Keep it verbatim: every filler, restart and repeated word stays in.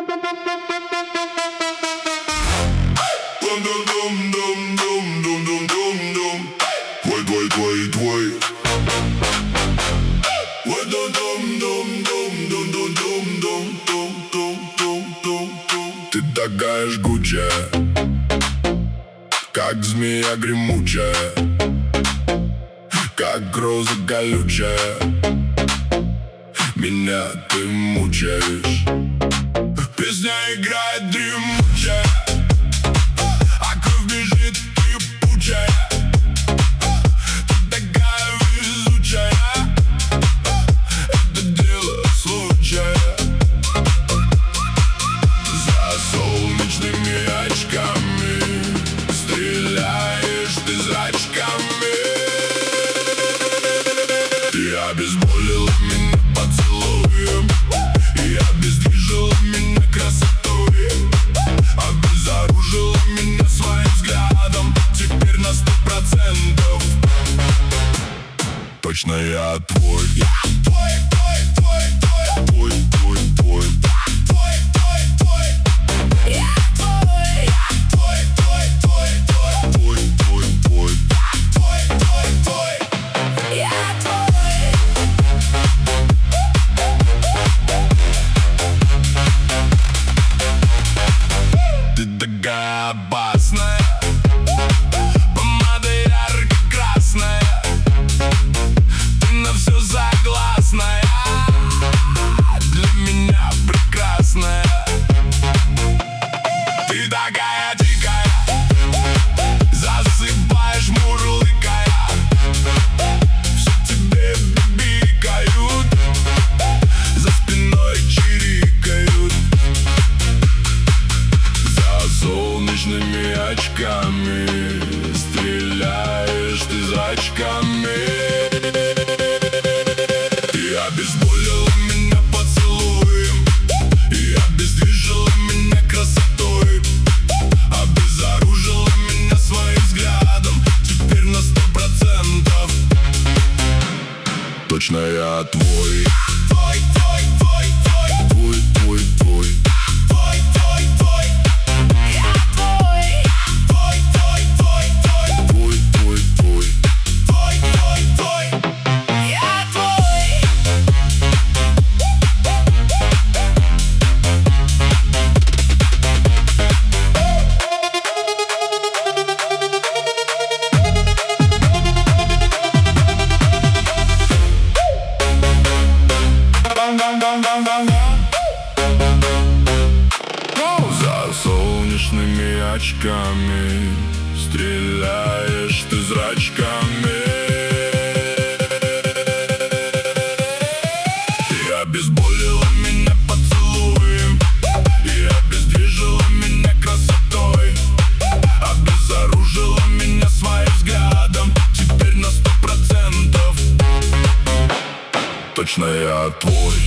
Твой, твой, твой, твой. Ты такая жгучая, как змея гремучая, как роза колючая. Меня ты мучаешь. Песня играет дремучая, а кровь бежит кипучая. Ты такая везучая, это дело случая. За солнечными очками стреляешь ты зрачками. Ты обезболила меня поцелуем и обездвижила меня красотой, обезоружила меня своим взглядом. Теперь на сто процентов точно я твой. Я твой, твой, твой, твой, твой, твой, твой, твой, твой, твой. Я твой, твой, твой, твой, твой, твой, твой, твой, твой, твой. Я твой. Ты такая опасная, помада ярко-красная, ты на все согласная, для меня прекрасная. Ты такая дикая, засыпаешь, мурлыкая, все тебе бибикают, за спиной чирикают. За солнечными очками стреляешь ты зрачками. Ты обезболила меня поцелуем и обездвижила меня красотой, обезоружила меня своим взглядом. Теперь на сто процентов точно я твой. Твой, твой, твой, твой, твой, твой, твой. Твой, твой, твой. Я твой. Твой, твой, твой, твой. Твой, твой, твой. Твой, твой, твой. Я твой. За солнечными очками стреляешь ты зрачками. Ты обезболила меня поцелуем и обездвижила меня красотой, обезоружила меня своим взглядом. Теперь на сто процентов точно я твой.